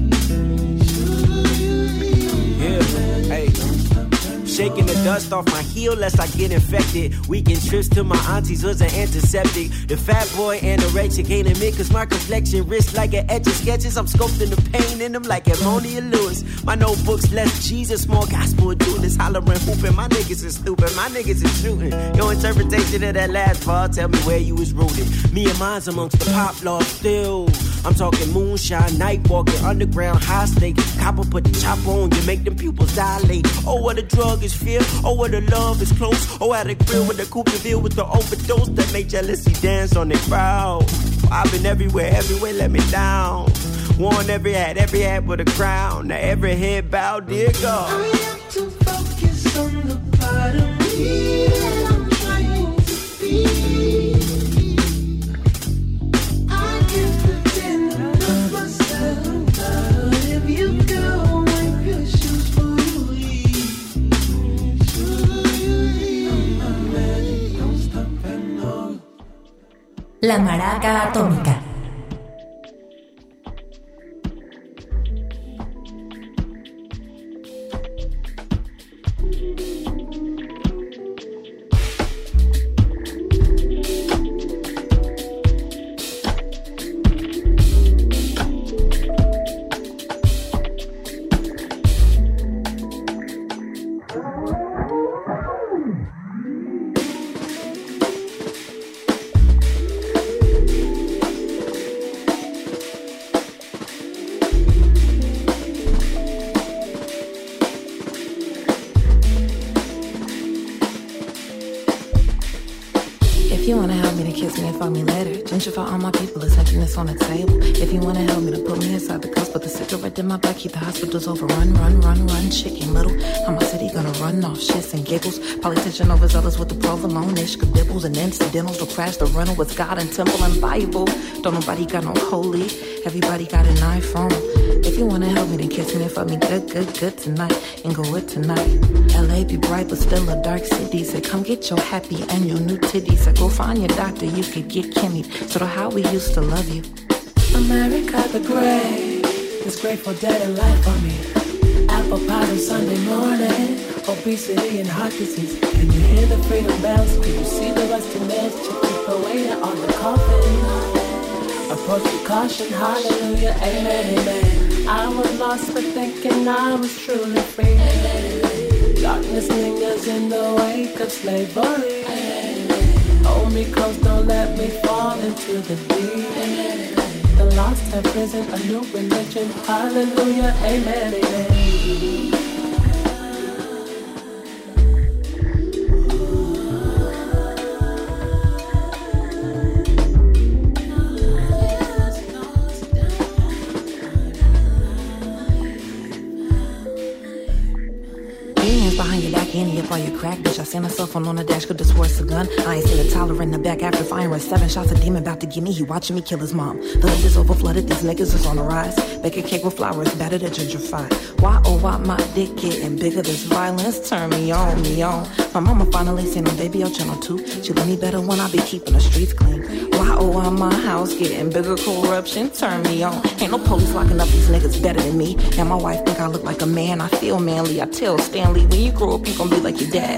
Shaking the dust off my heel lest I get infected. Weekend trips to my auntie's was an antiseptic. The fat boy anorexic can't admit cause my complexion wrist like an etch of sketches. I'm sculpting the pain in them like Ammonia Lewis. My notebooks less Jesus, more gospel do this. Hollering, hooping, my niggas is stupid, my niggas is shooting. Your interpretation of that last bar, tell me where you was rooted. Me and mine's amongst the pop laws still. I'm talking moonshine, night walking, underground, high stakes. Copper put the chopper on you, make them pupils dilate. Oh, what a drug is fear. Oh, what a love is close. Oh, how the grill with the coupe de ville with the overdose that make jealousy dance on the crowd. I've been everywhere, everywhere let me down. Worn every hat, every hat with a crown. Now every head bowed, dear God. I have to focus on the part of me that I'm trying to be. I can't pretend I'm not myself, but if you go, wipe your shoes for you leave. La Maraca Atómica. If you wanna help me to kiss me and fuck me later, gentrify all my people, it's happiness on the table. If you wanna help me to put me inside the cuffs, put the cigarette in my back, keep the hospitals over, run, run, run, run, chicken little. How my city gonna run off shits and giggles? Politician overzealous with the provolone-ish, dibbles and incidentals, the crash, the rental with God and temple and Bible. Don't nobody got no holy, everybody got an iPhone. If you wanna help me, then kiss me and fuck me good, good, good tonight, and go with tonight. L A be bright, but still a dark city. Say, come get your happy and your new titties. Say, go find your doctor, you could get Kimmy. So how we used to love you. America the Great is grateful dead and life for me. Apple pie on Sunday morning, obesity and heart disease. Can you hear the freedom bells? Can you see the rusty nails? Check the waiter on the coffin. Approach with caution, hallelujah, amen, amen. I was lost but thinking I was truly free. Darkness lingers in the wake of slavery. Hold me close, don't let me fall into the deep. The lost have risen, a new religion, hallelujah, amen, amen. Behind your back, handy up all your crack, bitch. I seen a cell phone on the dash, could have swore it's a gun. I ain't seen a toddler in the back after firing seven shots. A demon about to get me, he watching me kill his mom. The hood is over flooded, these niggas is on the rise. Bake a cake with flowers, better to gentrify. Why oh why my dick getting bigger? This violence turn me on, me on. My mama finally seen on Baby on channel two. She love me better when I be keeping the streets clean. Why oh why my house getting bigger? Corruption turn me on. Ain't no police locking up these niggas better than me. And my wife think I look like a man. I feel manly. I tell Stanley when you grow up you gon' be like your dad.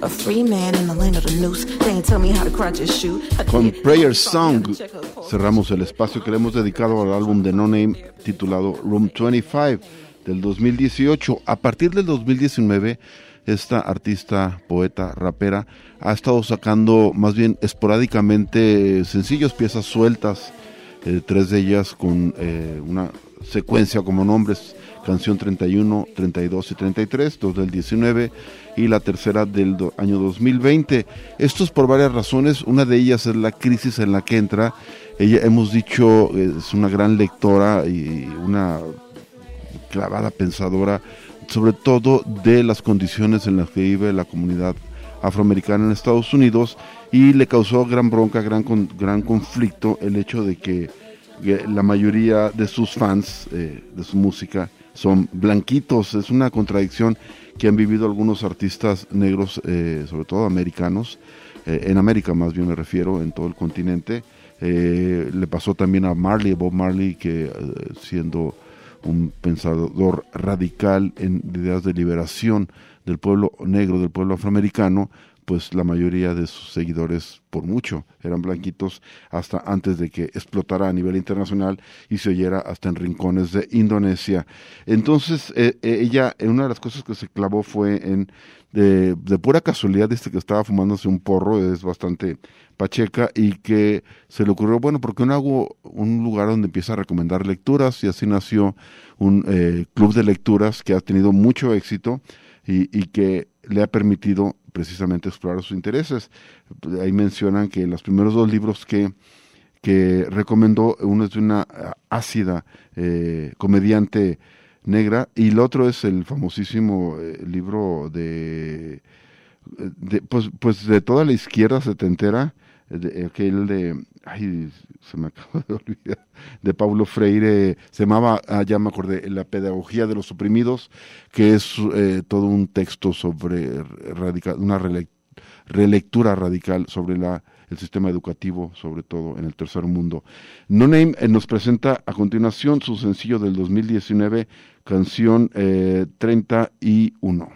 A free man in the land of the noose. They ain't tell me how to crunch and shoot. Con Prayer Song cerramos el espacio que le hemos dedicado al álbum de No Name titulado Room veinticinco del dos mil dieciocho. A partir del dos mil diecinueve, esta artista, poeta, rapera ha estado sacando más bien esporádicamente sencillos, piezas sueltas, eh, tres de ellas con eh, una secuencia como nombres: Canción treinta y uno, treinta y dos y treinta y tres, dos del diecinueve y la tercera del do, año dos mil veinte. Esto es por varias razones. Una de ellas es la crisis en la que entra. Ella, hemos dicho, es una gran lectora y una clavada pensadora, sobre todo de las condiciones en las que vive la comunidad afroamericana en Estados Unidos, y le causó gran bronca, gran, con, gran conflicto el hecho de que, que la mayoría de sus fans eh, de su música son blanquitos. Es una contradicción que han vivido algunos artistas negros, eh, sobre todo americanos, eh, en América más bien me refiero, en todo el continente. Eh, le pasó también a Marley, Bob Marley, que eh, siendo un pensador radical en ideas de liberación del pueblo negro, del pueblo afroamericano, pues la mayoría de sus seguidores, por mucho, eran blanquitos, hasta antes de que explotara a nivel internacional y se oyera hasta en rincones de Indonesia. Entonces, eh, ella, una de las cosas que se clavó fue en, de, de pura casualidad, dice que estaba fumándose un porro, es bastante pacheca, y que se le ocurrió, bueno, ¿por qué no hago un lugar donde empieza a recomendar lecturas? Y así nació un eh, club de lecturas que ha tenido mucho éxito y, y que le ha permitido precisamente explorar sus intereses. Ahí mencionan que los primeros dos libros que, que recomendó, uno es de una ácida eh, comediante negra, y el otro es el famosísimo eh, libro de, de pues, pues de toda la izquierda setentera, de, aquel de, ay, se me acaba de olvidar, de Paulo Freire, se llamaba, ah, ya me acordé, La pedagogía de los oprimidos, que es eh, todo un texto sobre radical, una rele, relectura radical sobre la, el sistema educativo, sobre todo en el tercer mundo. No Name eh, nos presenta a continuación su sencillo del dos mil diecinueve, Canción eh, treinta y uno.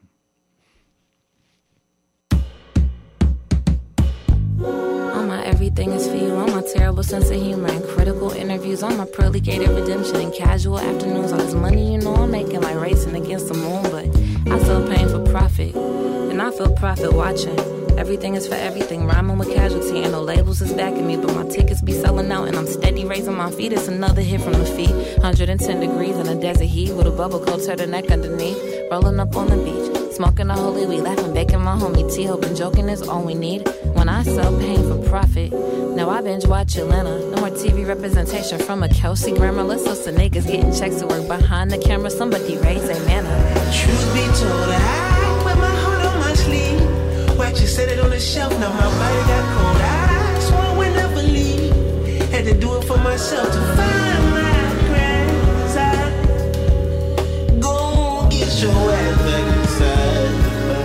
Everything is for you, on my terrible sense of humor and critical interviews, on my pearly gated redemption and casual afternoons. All this money, you know I'm making, like racing against the moon, but I feel pain for profit, and I feel profit watching. Everything is for everything, rhyming with casualty, and no labels is backing me, but my tickets be selling out, and I'm steady raising my feet. It's another hit from the feet, one hundred ten degrees in a desert heat, with a bubble coat turtleneck underneath, rolling up on the beach, smoking a holy weed, laughing, baking my homie T, hoping joking is all we need. When I sell pain for profit, now I binge watch Atlanta. No more T V representation from a Kelsey Grammer. Let's listen niggas getting checks to work behind the camera. Somebody raise a manna. Truth be told, I wear my heart on my sleeve. Watch you set it on the shelf, now my body got cold. I swore I would never leave. Had to do it for myself to find my grass. I go get your ass back inside.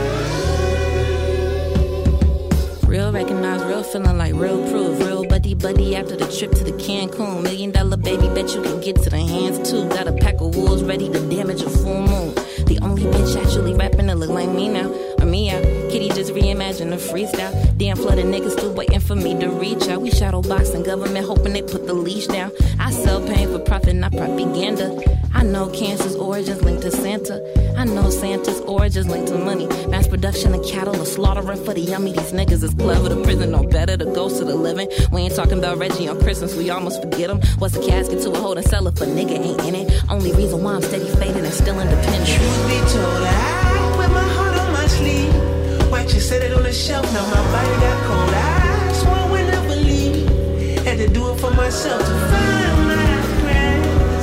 Real recognize, real feeling like real proof. Real buddy buddy after the trip to the Cancun. Million dollar baby, bet you can get to the hands too. Got a pack of wolves ready to damage a full moon. The only bitch actually rapping to look like me now. Or me out. Kitty just reimagined a freestyle. Damn flooded niggas still waiting for me to reach out. We shadow boxing government hoping they put the leash down. I sell pain for profit, not propaganda. I know cancer's origins linked to Santa. I know Santa's origins linked to money. Mass production of cattle or slaughtering for the yummy. These niggas is clever. The prison no better. The ghost of the living. We ain't talking about Reggie on Christmas. We almost forget him. What's a casket to a holding cellar for nigga ain't in it. Only reason why I'm steady fading and still independent. Truth be told, I wear my heart on my sleeve. Watch you set it on the shelf. Now my body got cold. I swore I would never leave. Had to do it for myself to find my grass.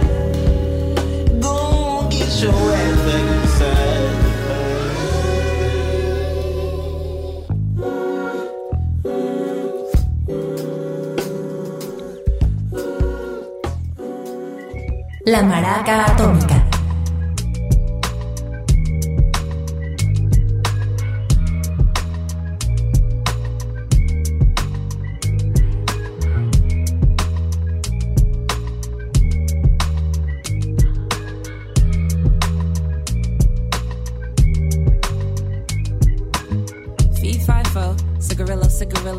I go get your ass back inside. La Maraca Atómica.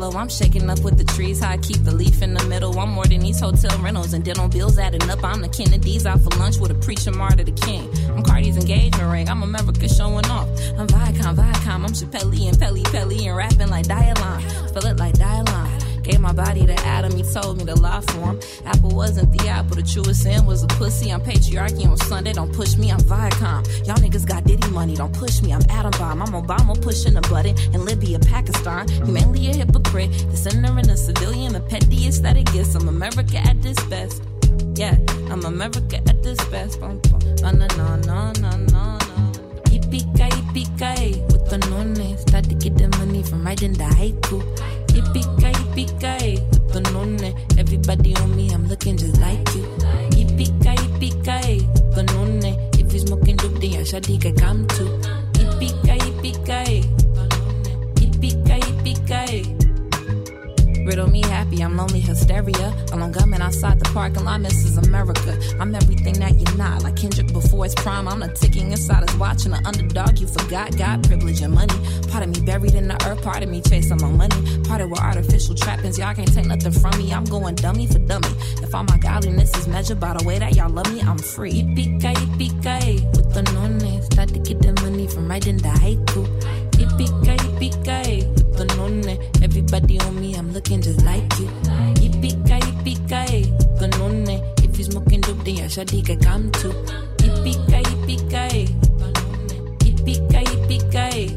pillow. I'm shaking up with the trees, how I keep the leaf in the middle. I'm more than these hotel rentals and dental bills adding up. I'm the Kennedys out for lunch with a preacher martyr the king. I'm Cardi's engagement ring, I'm America showing off. I'm Viacom, Viacom, I'm Chappelle and Pelly Pelly and rapping like Dialon. Feel it like Dialon. Gave my body to Adam, he told me to lie for him. Apple wasn't the apple, the truest sin was a pussy. I'm patriarchy on Sunday, don't push me, I'm Viacom. Y'all niggas got Diddy money, don't push me, I'm Atom Bomb. I'm Obama pushing a button in Libya, Pakistan. Humanly a hypocrite, the sinner and the civilian, the pettiest that it gets. I'm America at this best. Yeah, I'm America at this best. No, no, no, no, no, no. Yippee-ki, yippee-ki, with the nonne. Start to get the money from writing the haiku. Yippee-ki, yippee-ki, with the nonne. Everybody on me, I'm looking just like you. Yippee-ki, yippee-ki, with the nonne. If you smoking dope, then your shawty can come too. Yippee-ki, yippee-ki, yippee-ki, yippee-ki. Riddle me happy, I'm lonely hysteria. Along gunmen outside the parking lot, this is America. I'm everything that you're not, like Kendrick before his prime. I'm the ticking inside his watch and the underdog you forgot. Got privilege and money. Part of me buried in the earth, part of me chasing my money. Part of with artificial trappings, y'all can't take nothing from me. I'm going dummy for dummy. If all my godliness is measured by the way that y'all love me, I'm free. Yippee-ki, yippee-ki, with the nonne. Start to get the money from writing the haiku. Yippee-ki, yippee-ki, with the nonne. Everybody on me, I'm looking just like you. Yippee-ki, yippee-ki, the nonne. If you smoking dope, then your shawty can come too. Yippee-ki, yippee-ki, yippee-ki, yippee-ki.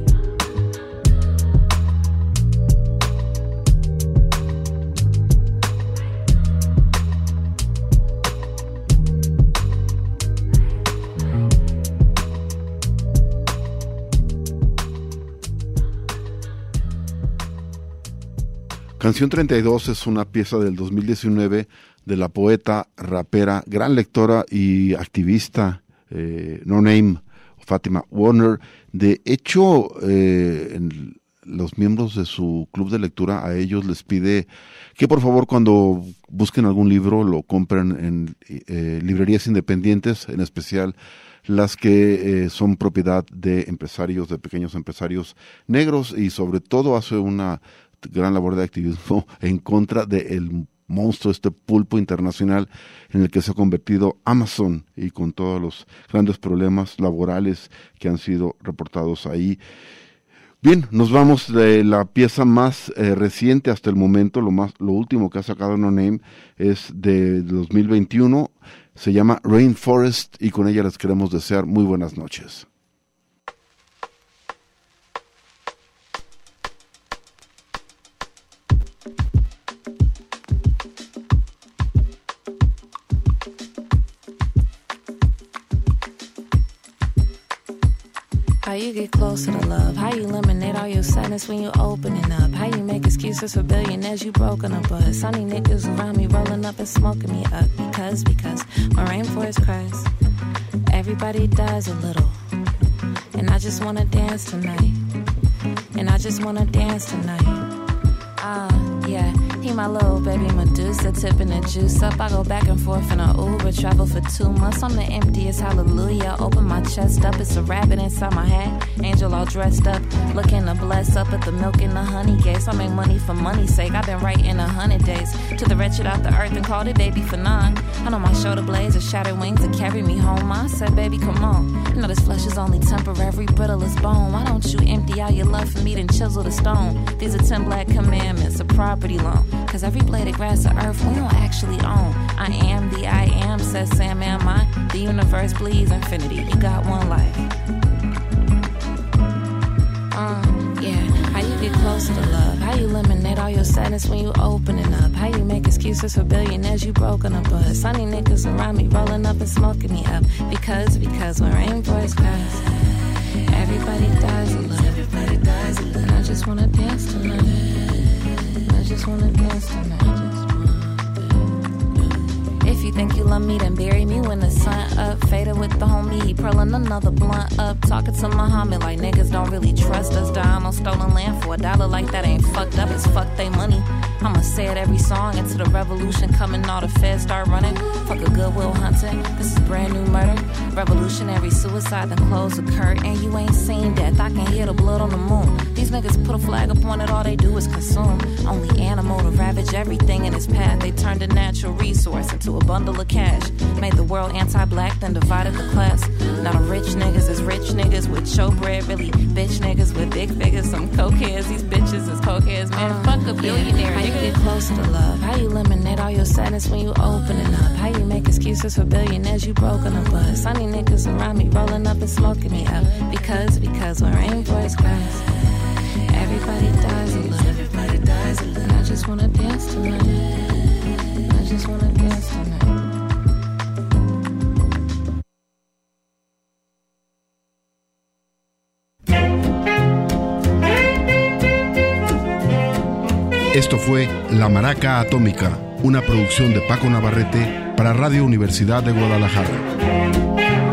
Canción treinta y dos es una pieza del dos mil diecinueve de la poeta, rapera, gran lectora y activista eh, No Name, Fátima Warner. De hecho, eh, en los miembros de su club de lectura, a ellos les pide que por favor cuando busquen algún libro lo compren en eh, librerías independientes, en especial las que eh, son propiedad de empresarios, de pequeños empresarios negros, y sobre todo hace una gran labor de activismo en contra del monstruo, este pulpo internacional en el que se ha convertido Amazon, y con todos los grandes problemas laborales que han sido reportados ahí. Bien, nos vamos de la pieza más eh, reciente hasta el momento. Lo más, lo último que ha sacado No Name es de dos mil veintiuno, se llama Rainforest, y con ella les queremos desear muy buenas noches. How you get closer to love, how you eliminate all your sadness when you opening up, how you make excuses for billionaires you broken up with, sunny niggas around me rolling up and smoking me up, because, because my rainforest cries, everybody dies a little, and I just wanna dance tonight, and I just wanna dance tonight, ah, uh, yeah. He my little baby Medusa, tipping the juice up. I go back and forth in a Uber, travel for two months. I'm the emptiest hallelujah. Open my chest up, it's a rabbit inside my hat. Angel all dressed up, looking to bless up at the milk and the honey gates. I make money for money's sake. I've been writing a hundred days to the wretched out the earth and called it baby for nine. I know my shoulder blades are shattered wings to carry me home. I said, baby, come on. You know this flesh is only temporary, brittle as bone. Why don't you empty out your love for me, then chisel the stone? These are ten black commandments, a property loan. Cause every blade of grass of earth we don't actually own. I am the I am, says Sam, am I? The universe bleeds infinity, you got one life. Uh, yeah, how you get closer to love, how you eliminate all your sadness when you opening up, how you make excuses for billionaires you broken up with, sunny niggas around me rolling up and smoking me up, because, because when rainforest cries, everybody dies a little, everybody dies a little, and I just wanna dance tonight. I just wanna dance tonight. If you think you love me, then bury me with when the sun up, faded with the homie, he pearling another blunt up. Talking to Muhammad like niggas don't really trust us. Dying on stolen land for a dollar like that ain't fucked up, it's fuck they money. I'ma say it every song until the revolution coming, all the feds start running. Fuck a Goodwill Hunting, this is brand new murder. Revolutionary suicide, then close the curtain. You ain't seen death, I can hear the blood on the moon. These niggas put a flag up on it, all they do is consume. Only animal to ravage everything in its path. They turned a natural resource into a bundle of cash. Made the world anti-black, then divided the class. Now the rich niggas is rich niggas with showbread, really bitch niggas with big figures. Some cokeheads, these bitches is cokeheads, man. Uh, fuck a billionaire. How you get closer to love? How you eliminate all your sadness when you open it up? How you make excuses for billionaires you broken a bus? Sunny niggas around me rolling up and smoking me up. Because, because we're in voice class. Everybody dies a little. Everybody dies a little. And I just wanna dance tonight. I just wanna dance tonight. Esto fue La Maraca Atómica, una producción de Paco Navarrete para Radio Universidad de Guadalajara.